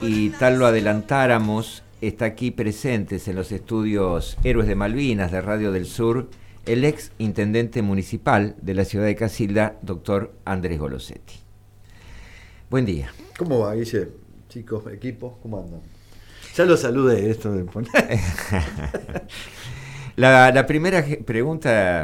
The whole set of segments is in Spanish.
y tal lo adelantáramos, está aquí presentes en los estudios Héroes de Malvinas de Radio del Sur el ex intendente municipal de la ciudad de Casilda, doctor Andrés Golosetti. Buen día. ¿Cómo va, Guille? Chicos, equipo, ¿cómo andan? Ya lo saludé, esto de poner. La primera pregunta,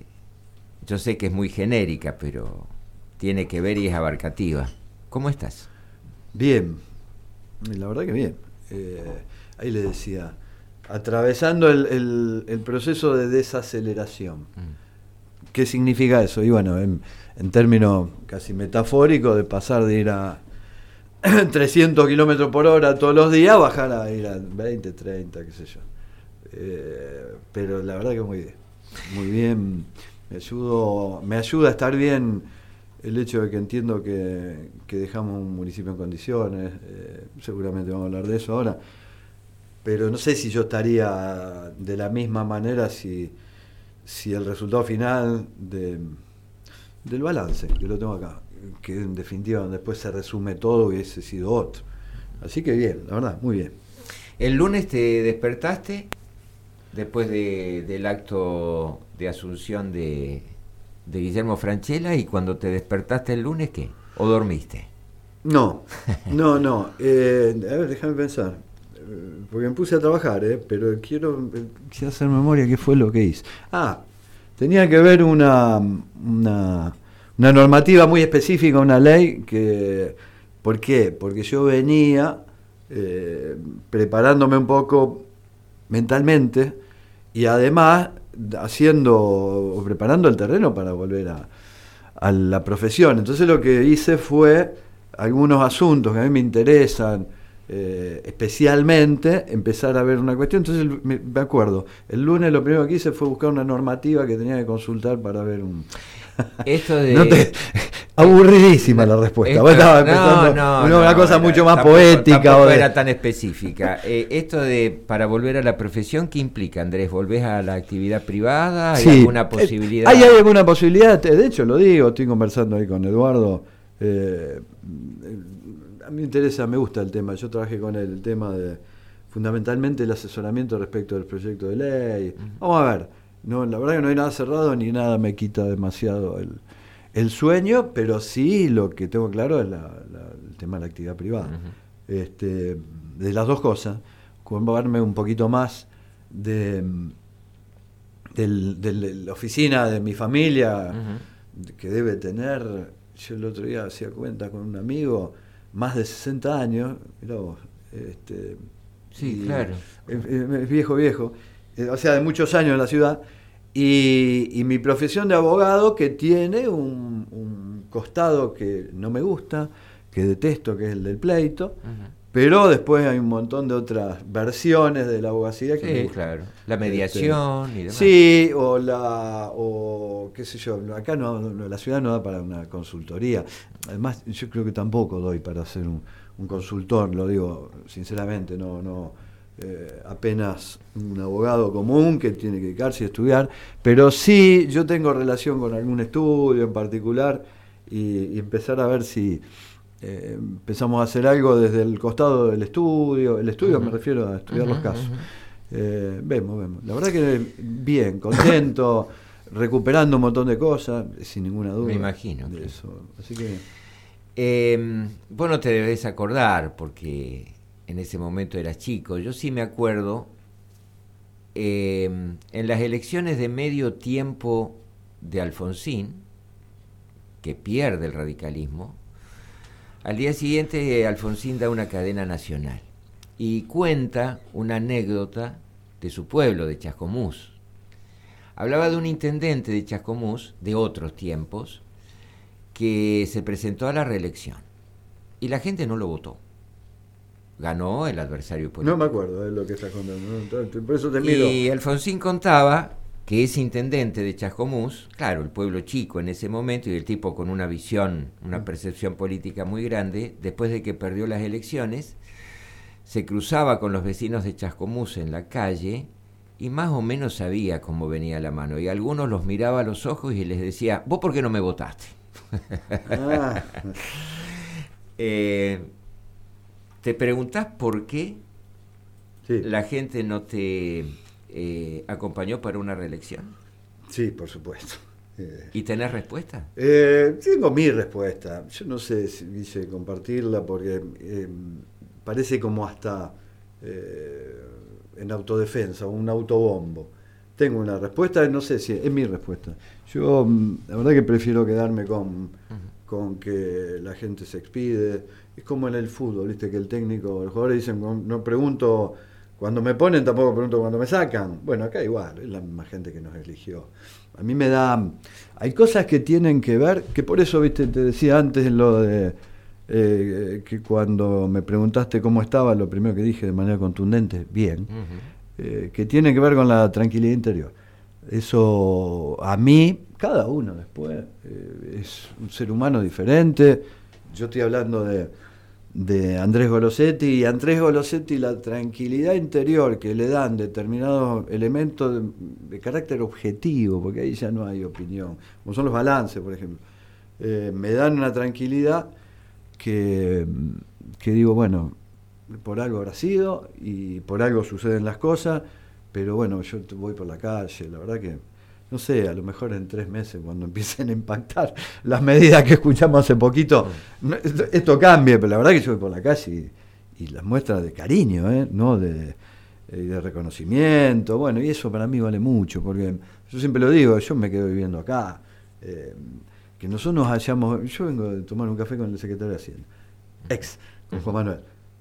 yo sé que es muy genérica, pero tiene que ver y es abarcativa. ¿Cómo estás? Bien, la verdad que bien. Ahí le decía, atravesando el proceso de desaceleración. ¿Qué significa eso? Y bueno, en términos casi metafóricos, de pasar de ir a 300 kilómetros por hora todos los días, bajar a ir a 20, 30, qué sé yo. Pero la verdad que muy bien. Me ayuda a estar bien el hecho de que entiendo que dejamos un municipio en condiciones. Seguramente vamos a hablar de eso ahora, pero no sé si yo estaría de la misma manera si el resultado final del balance, que lo tengo acá, que en definitiva después se resume todo, hubiese sido otro. Así que bien, la verdad, muy bien. ¿El lunes te despertaste después del acto de asunción de Guillermo Francella, y cuando te despertaste el lunes, qué? ¿O dormiste? No. A ver, déjame pensar. Porque me puse a trabajar, pero quiero hacer memoria qué fue lo que hice. Tenía que ver una normativa muy específica, una ley que... ¿Por qué? Porque yo venía preparándome un poco mentalmente y además preparando el terreno para volver a la profesión. Entonces lo que hice fue algunos asuntos que a mí me interesan, especialmente empezar a ver una cuestión. Entonces me acuerdo, el lunes lo primero que hice fue buscar una normativa que tenía que consultar para ver un... Esto de... Aburridísima la respuesta. Vos estabas pensando una cosa mucho más poética. Tampoco era tan específica. Esto de para volver a la profesión, ¿qué implica, Andrés? ¿Volvés a la actividad privada? ¿Hay alguna posibilidad? ¿Hay alguna posibilidad? De hecho, lo digo, estoy conversando ahí con Eduardo. A mí me gusta el tema. Yo trabajé con él, el tema de fundamentalmente el asesoramiento respecto del proyecto de ley. Vamos a ver. No, la verdad que no hay nada cerrado ni nada me quita demasiado el sueño, pero sí lo que tengo claro es el tema de la actividad privada. De las dos cosas, ocuparme un poquito más de la oficina de mi familia, que debe tener, yo el otro día hacía cuenta con un amigo, más de 60 años, mirá vos, sí, claro. Es viejo, o sea, de muchos años en la ciudad. Y mi profesión de abogado, que tiene un costado que no me gusta, que detesto, que es el del pleito, pero después hay un montón de otras versiones de la abogacía que me gustan. Claro. La mediación y demás. Sí, o qué sé yo, acá la ciudad no da para una consultoría. Además, yo creo que tampoco doy para ser un consultor, lo digo sinceramente, apenas un abogado común que tiene que dedicarse a estudiar, pero sí yo tengo relación con algún estudio en particular y empezar a ver si empezamos a hacer algo desde el costado del estudio. El estudio me refiero a estudiar los casos. Vemos. La verdad que bien, contento, recuperando un montón de cosas, sin ninguna duda. Me imagino. De eso. Así que... vos no te debes acordar porque... en ese momento eras chico. Yo sí me acuerdo, en las elecciones de medio tiempo de Alfonsín, que pierde el radicalismo, al día siguiente Alfonsín da una cadena nacional y cuenta una anécdota de su pueblo, de Chascomús. Hablaba de un intendente de Chascomús, de otros tiempos, que se presentó a la reelección y la gente no lo votó. Ganó el adversario político. No me acuerdo de lo que estás contando, ¿no? Por eso te miro. Y Alfonsín contaba que ese intendente de Chascomús, claro, el pueblo chico en ese momento, y el tipo con una visión, una percepción política muy grande, después de que perdió las elecciones, se cruzaba con los vecinos de Chascomús en la calle y más o menos sabía cómo venía la mano. Y algunos los miraba a los ojos y les decía, ¿vos por qué no me votaste? ¿Te preguntás por qué Sí. la gente no te acompañó para una reelección? Sí, por supuesto. ¿Y tenés respuesta? Tengo mi respuesta. Yo no sé si quise compartirla porque parece como hasta en autodefensa, un autobombo. Tengo una respuesta, no sé si es mi respuesta. Yo la verdad que prefiero quedarme con que la gente se expide. Es como en el fútbol, ¿viste? Que el técnico, los jugadores dicen, no pregunto cuando me ponen, tampoco pregunto cuando me sacan. Bueno, acá igual, es la misma gente que nos eligió. A mí me da... Hay cosas que tienen que ver, que por eso, viste, te decía antes lo de... que cuando me preguntaste cómo estaba, lo primero que dije de manera contundente, bien, que tiene que ver con la tranquilidad interior. Eso a mí, cada uno después, es un ser humano diferente. Yo estoy hablando de Andrés Golosetti, y Andrés Golosetti, la tranquilidad interior que le dan determinados elementos de carácter objetivo, porque ahí ya no hay opinión, como son los balances, por ejemplo, me dan una tranquilidad que digo, bueno, por algo habrá sido y por algo suceden las cosas, pero bueno, yo voy por la calle, la verdad que no sé, a lo mejor en 3 meses, cuando empiecen a impactar las medidas que escuchamos hace poquito, esto cambie, pero la verdad que yo voy por la calle y las muestras de cariño, ¿no? De reconocimiento, bueno, y eso para mí vale mucho, porque yo siempre lo digo, yo me quedo viviendo acá, que nosotros nos hayamos, yo vengo de tomar un café con el secretario de Hacienda, con Juan Manuel,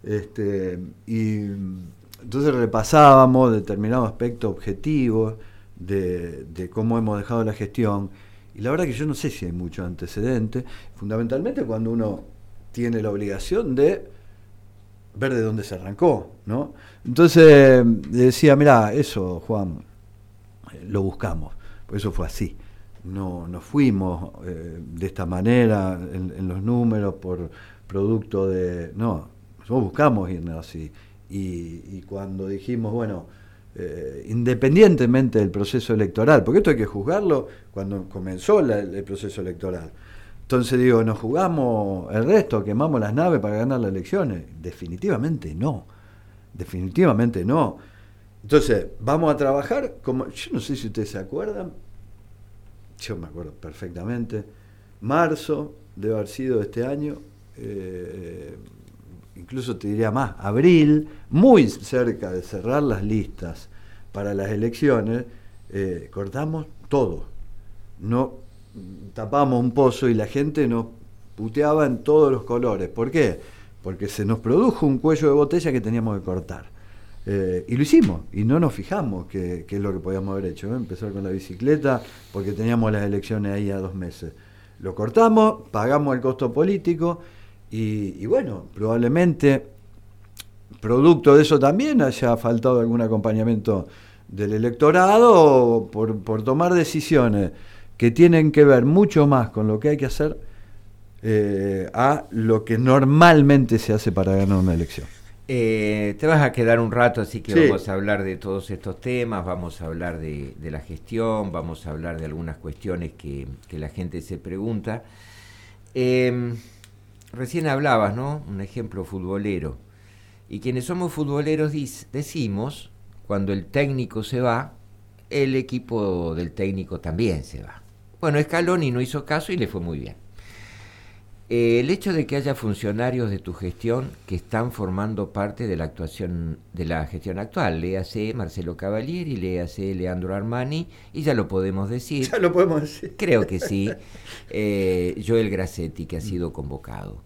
y entonces repasábamos determinados aspectos objetivos, de cómo hemos dejado la gestión, y la verdad que yo no sé si hay mucho antecedente, fundamentalmente cuando uno tiene la obligación de ver de dónde se arrancó, ¿no? Entonces le decía, mirá, eso, Juan, lo buscamos, por eso fue así, no fuimos de esta manera en los números por producto de, no, nosotros buscamos irnos así, y cuando dijimos, bueno, independientemente del proceso electoral, porque esto hay que juzgarlo cuando comenzó el proceso electoral. Entonces digo, ¿nos jugamos el resto? ¿Quemamos las naves para ganar las elecciones? Definitivamente no. Definitivamente no. Entonces, vamos a trabajar como... Yo no sé si ustedes se acuerdan, yo me acuerdo perfectamente, marzo debe haber sido este año, incluso te diría más, abril, muy cerca de cerrar las listas para las elecciones, cortamos todo. No tapamos un pozo y la gente nos puteaba en todos los colores. ¿Por qué? Porque se nos produjo un cuello de botella que teníamos que cortar. Y lo hicimos, y no nos fijamos qué es lo que podíamos haber hecho, ¿eh? Empezar con la bicicleta, porque teníamos las elecciones ahí a 2 meses. Lo cortamos, pagamos el costo político, y bueno, probablemente producto de eso también haya faltado algún acompañamiento del electorado por tomar decisiones que tienen que ver mucho más con lo que hay que hacer a lo que normalmente se hace para ganar una elección. Te vas a quedar un rato, así que sí. Vamos a hablar de todos estos temas, vamos a hablar de la gestión, vamos a hablar de algunas cuestiones que la gente se pregunta. Recién hablabas, ¿no? Un ejemplo futbolero. Y quienes somos futboleros decimos, cuando el técnico se va, el equipo del técnico también se va. Bueno, Scaloni no hizo caso y le fue muy bien. El hecho de que haya funcionarios de tu gestión que están formando parte de la actuación de la gestión actual, léase Marcelo Cavalieri, léase Leandro Armani, y ya lo podemos decir. Ya lo podemos decir. Creo que sí. Joel Grassetti, que ha sido convocado.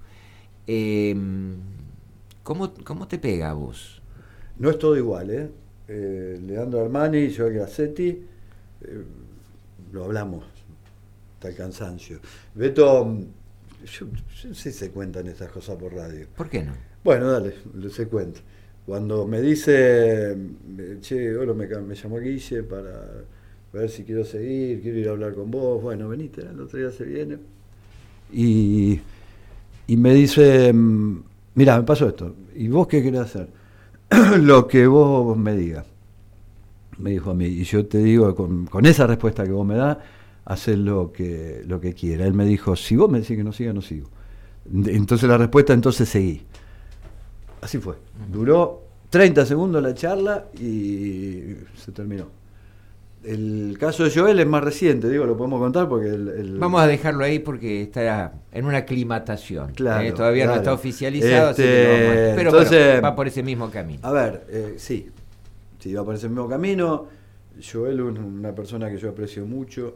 ¿Cómo te pega a vos? No es todo igual, ¿eh? Leandro Armani, Joel Grassetti, lo hablamos hasta el cansancio. Beto, yo no sé si se cuentan estas cosas por radio. ¿Por qué no? Bueno, dale, se cuenta. Cuando me dice, che, hola, me llamó Guille para ver si quiero seguir, quiero ir a hablar con vos, bueno, venite, el otro día se viene. Y me dice, mirá, me pasó esto, ¿y vos qué querés hacer? Lo que vos me digas, me dijo a mí, y yo te digo, con esa respuesta que vos me das, hacer lo que quiera. Él me dijo, si vos me decís que no siga, no sigo. Entonces la respuesta, entonces seguí. Así fue. Duró 30 segundos la charla y se terminó. El caso de Joel es más reciente, lo podemos contar porque vamos a dejarlo ahí porque está en una aclimatación. Claro, todavía no está oficializado, así que pero entonces, bueno, va por ese mismo camino. A ver, sí, va por ese mismo camino. Joel es una persona que yo aprecio mucho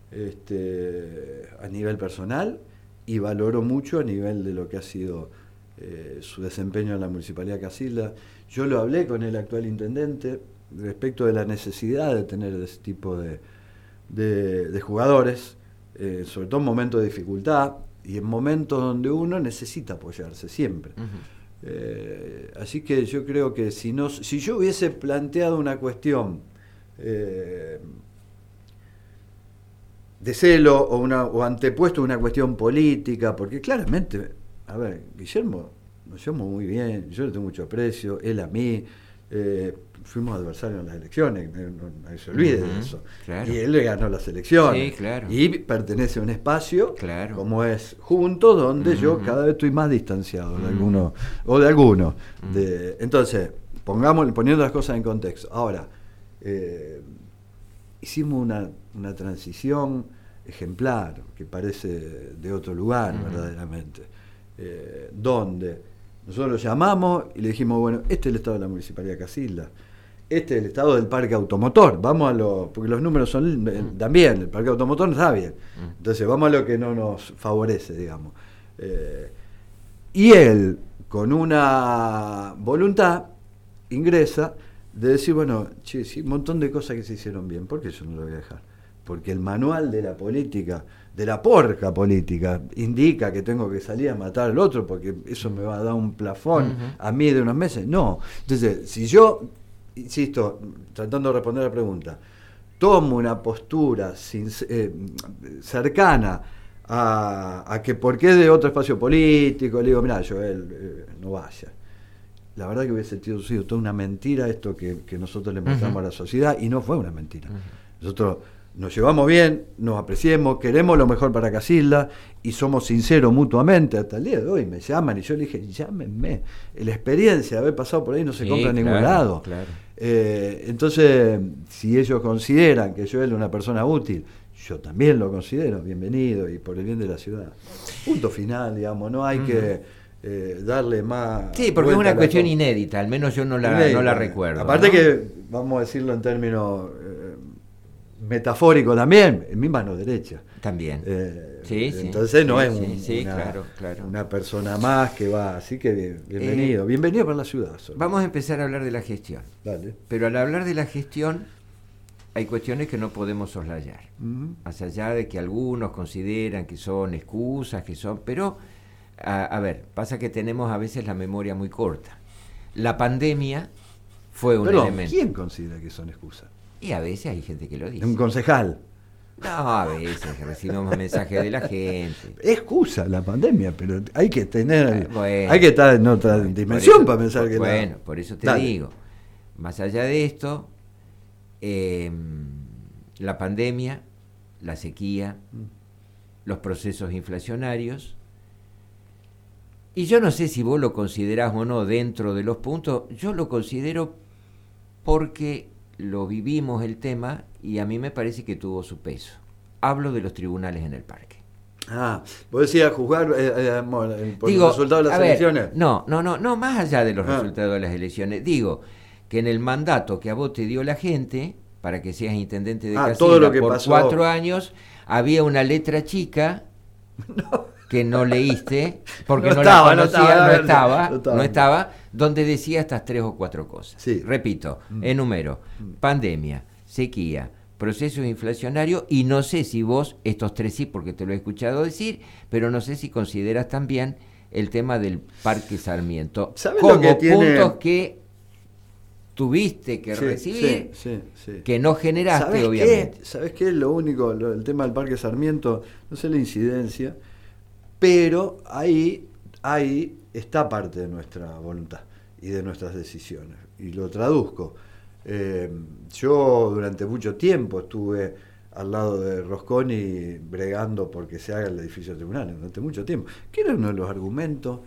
a nivel personal y valoro mucho a nivel de lo que ha sido su desempeño en la Municipalidad de Casilda. Yo lo hablé con el actual intendente respecto de la necesidad de tener ese tipo de jugadores, sobre todo en momentos de dificultad y en momentos donde uno necesita apoyarse siempre. Así que yo creo que si yo hubiese planteado una cuestión de celo o antepuesto una cuestión política, porque claramente, a ver, Guillermo nos llevamos muy bien, yo le tengo mucho aprecio, él a mí, fuimos adversarios en las elecciones, no se olvide de eso. Claro. Y él le ganó las elecciones. Sí, claro. Y pertenece a un espacio, claro, como es Juntos, donde yo cada vez estoy más distanciado de algunos, o de algunos. Entonces, poniendo las cosas en contexto. Ahora, hicimos una transición ejemplar, que parece de otro lugar, verdaderamente, donde nosotros lo llamamos y le dijimos, bueno, este es el estado de la Municipalidad de Casilda, este es el estado del parque automotor, porque los números son también, el parque automotor no está bien, entonces vamos a lo que no nos favorece, digamos. Y él, con una voluntad, ingresa de decir, bueno, sí, un montón de cosas que se hicieron bien, ¿por qué yo no lo voy a dejar? Porque el manual de la política, de la porca política, indica que tengo que salir a matar al otro porque eso me va a dar un plafón a mí de unos meses. No. Entonces, si yo, insisto, tratando de responder a la pregunta, tomo una postura cercana a que porque es de otro espacio político, le digo, mirá, Joel, no vaya. La verdad que hubiese sido toda una mentira esto que nosotros le mostramos a la sociedad, y no fue una mentira. Nosotros nos llevamos bien, nos apreciamos, queremos lo mejor para Casilda y somos sinceros mutuamente. Hasta el día de hoy me llaman y yo le dije, llámenme. La experiencia de haber pasado por ahí no se compra en ningún lado. Claro. Entonces, si ellos consideran que Joel es una persona útil, yo también lo considero, bienvenido y por el bien de la ciudad. Punto final, digamos, no hay que darle más. Sí, porque es una cuestión inédita, al menos yo no la recuerdo. Aparte, ¿no? Que, vamos a decirlo en términos metafórico también, en mi mano derecha. También. Entonces no es una persona más que va, así que bienvenido. Bienvenido para la ciudad. Vamos a empezar a hablar de la gestión. Dale. Pero al hablar de la gestión hay cuestiones que no podemos soslayar. Más allá de que algunos consideran que son excusas, pero a ver, pasa que tenemos a veces la memoria muy corta. La pandemia fue un elemento. ¿Quién considera que son excusas? Y a veces hay gente que lo dice. Un concejal. No, a veces recibimos mensajes de la gente. Excusa la pandemia, pero hay que tener, hay que estar en otra dimensión para pensar que bueno, por eso te digo, más allá de esto, la pandemia, la sequía, los procesos inflacionarios, y yo no sé si vos lo considerás o no dentro de los puntos, yo lo considero porque lo vivimos el tema y a mí me parece que tuvo su peso. Hablo de los tribunales en el parque. Vos decías juzgar por el resultado de las elecciones. No, más allá de los resultados de las elecciones. Digo que en el mandato que a vos te dio la gente para que seas intendente de Casilda por pasó. 4 años, había una letra chica que no leíste porque no la conocías, no estaba, donde decía estas 3 o 4 cosas. Sí. Repito, enumero: pandemia, sequía, procesos inflacionarios, y no sé si vos, estos 3 sí, porque te lo he escuchado decir, pero no sé si consideras también el tema del Parque Sarmiento como puntos que tuviste que recibir, que no generaste, obviamente. ¿Sabés qué? Lo único, el tema del Parque Sarmiento, no sé la incidencia, pero ahí está parte de nuestra voluntad y de nuestras decisiones. Y lo traduzco. Yo durante mucho tiempo estuve al lado de Rosconi bregando porque se haga el edificio de tribunales, durante mucho tiempo. Que era uno de los argumentos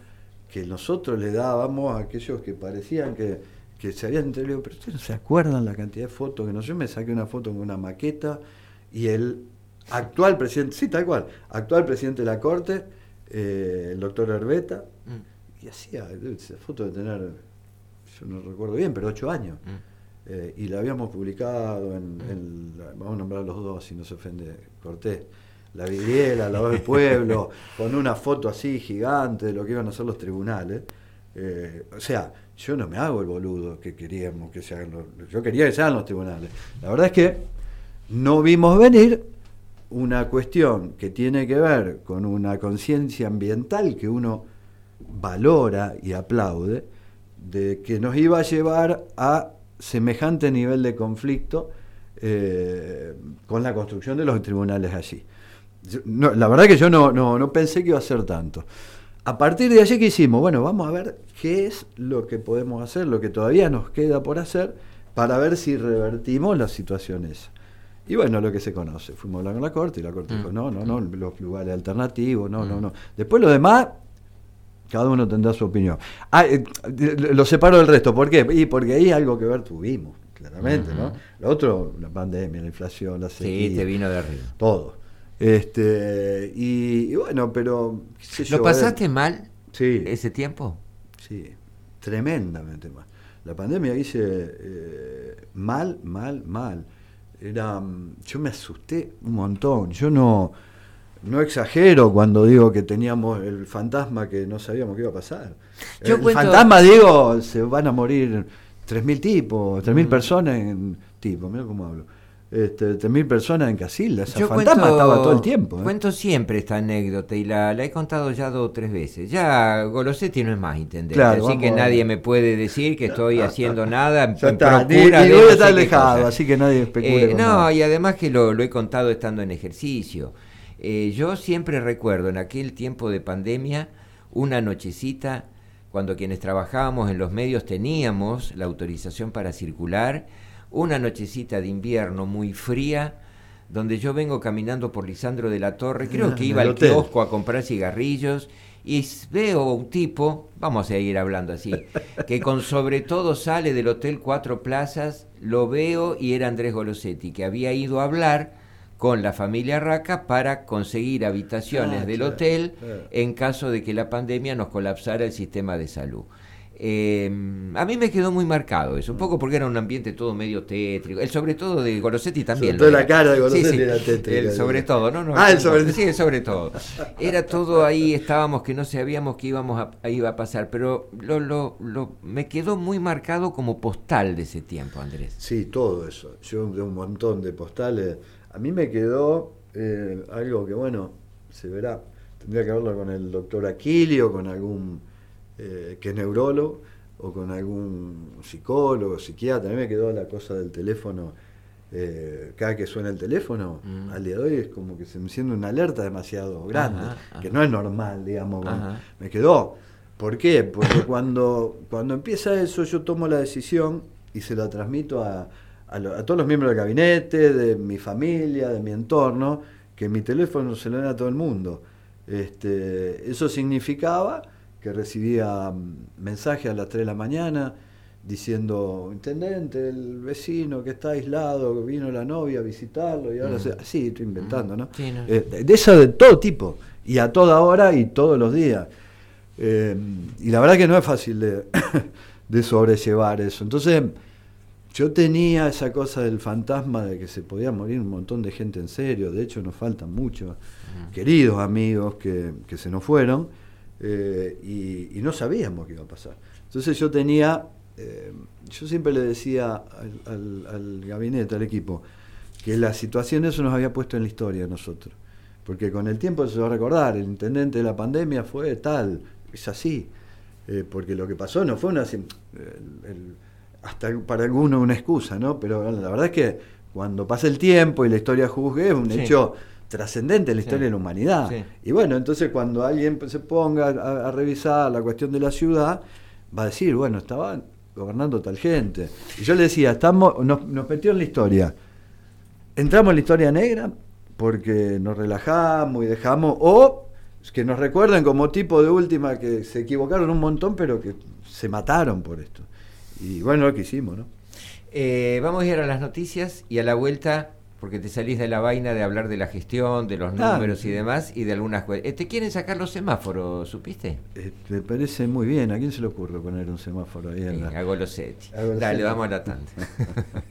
que nosotros le dábamos a aquellos que parecían que se habían entregado. Pero ustedes no se acuerdan la cantidad de fotos que yo me saqué una foto con una maqueta y el actual presidente, sí, tal cual, actual presidente de la Corte, el doctor Herbeta, y hacía esa foto de tener, yo no recuerdo bien, pero 8 años. Y la habíamos publicado vamos a nombrar los dos si no se ofende Cortés, La Vidriera, La Voz del Pueblo, con una foto así gigante de lo que iban a hacer los tribunales. O sea, yo no me hago el boludo que queríamos que se hagan yo quería que se hagan los tribunales. La verdad es que no vimos venir una cuestión que tiene que ver con una conciencia ambiental que uno valora y aplaude, de que nos iba a llevar a semejante nivel de conflicto con la construcción de los tribunales allí. La verdad que yo no pensé que iba a ser tanto. A partir de allí, ¿qué hicimos? Bueno, vamos a ver qué es lo que podemos hacer, lo que todavía nos queda por hacer, para ver si revertimos la situación esa. Y bueno, lo que se conoce. Fuimos a hablar con la Corte y la Corte dijo, no, los lugares alternativos, no. Después lo demás, cada uno tendrá su opinión. Lo separo del resto. ¿Por qué? Y porque ahí algo que ver tuvimos, claramente, ¿no? Lo otro, la pandemia, la inflación, la sequía. Sí, te vino de arriba. Todo. Y bueno, pero... qué sé yo, ¿Lo pasaste mal sí, ese tiempo? Sí, tremendamente mal. La pandemia hice mal. Yo me asusté un montón. Yo no exagero cuando digo que teníamos el fantasma que no sabíamos qué iba a pasar. Fantasma, digo, se van a morir 3.000 tipos, 3.000 personas mira cómo hablo. 3.000 personas en Casilda, esa fantasma estaba todo el tiempo. Cuento siempre esta anécdota y la he contado ya 2 o 3 veces. Ya Golosetti no es más intendente, claro, así que nadie me puede decir que estoy haciendo nada en procura de voy a estar alejado, así que nadie especule con nada. Y además que lo he contado estando en ejercicio. Yo siempre recuerdo en aquel tiempo de pandemia una nochecita cuando quienes trabajábamos en los medios teníamos la autorización para circular, una nochecita de invierno muy fría, donde yo vengo caminando por Lisandro de la Torre, creo que iba al kiosco a comprar cigarrillos, y veo a un tipo, vamos a seguir hablando así, que con sobre todo sale del Hotel Cuatro Plazas, lo veo y era Andrés Golosetti, que había ido a hablar con la familia Raca para conseguir habitaciones del hotel en caso de que la pandemia nos colapsara el sistema de salud. A mí me quedó muy marcado eso, un poco porque era un ambiente todo medio tétrico, el sobre todo de Golosetti también. Sobre todo la cara de Golosetti era tétrica. El sobre todo, el sobre todo. Era todo ahí, estábamos que no sabíamos que iba a pasar, pero me quedó muy marcado como postal de ese tiempo, Andrés. Sí, todo eso. Yo de un montón de postales. A mí me quedó algo que, bueno, se verá. Tendría que verlo con el doctor Aquilio, con algún que es neurólogo, o con algún psicólogo, psiquiatra. A mí me quedó la cosa del teléfono. Cada que suena el teléfono, al día de hoy es como que se me enciende una alerta demasiado grande, que no es normal, digamos. Me quedó. ¿Por qué? Porque cuando empieza eso, yo tomo la decisión y se la transmito a todos los miembros del gabinete, de mi familia, de mi entorno, que mi teléfono se lo den a todo el mundo. Eso significaba que recibía mensajes a las 3 de la mañana diciendo, intendente, el vecino que está aislado, vino la novia a visitarlo y ahora sí, estoy inventando, ¿no? Sí, no. De eso de todo tipo, y a toda hora y todos los días. Y la verdad que no es fácil de sobrellevar eso. Entonces, yo tenía esa cosa del fantasma de que se podía morir un montón de gente en serio. De hecho, nos faltan muchos queridos amigos que se nos fueron, y no sabíamos qué iba a pasar. Entonces yo tenía, yo siempre le decía al gabinete, al equipo, que la situación eso nos había puesto en la historia a nosotros. Porque con el tiempo se va a recordar, el intendente de la pandemia fue tal, es así. Porque lo que pasó no fue hasta para algunos una excusa, ¿no? Pero la verdad es que cuando pasa el tiempo y la historia juzgue, es un hecho trascendente en la historia de la humanidad. Sí. Y bueno, entonces cuando alguien se ponga a revisar la cuestión de la ciudad, va a decir, bueno, estaba gobernando tal gente. Y yo le decía, nos metió en la historia. Entramos en la historia negra porque nos relajamos y dejamos, o que nos recuerden como tipo de última que se equivocaron un montón, pero que se mataron por esto. Y bueno, lo que hicimos, ¿no? Vamos a ir a las noticias y a la vuelta, porque te salís de la vaina de hablar de la gestión, de los números y demás, y de algunas cosas. ¿Te quieren sacar los semáforos, supiste? Me parece muy bien. ¿A quién se le ocurre poner un semáforo ahí? A Golosetti. A Golosetti. Dale, vamos a la tanda.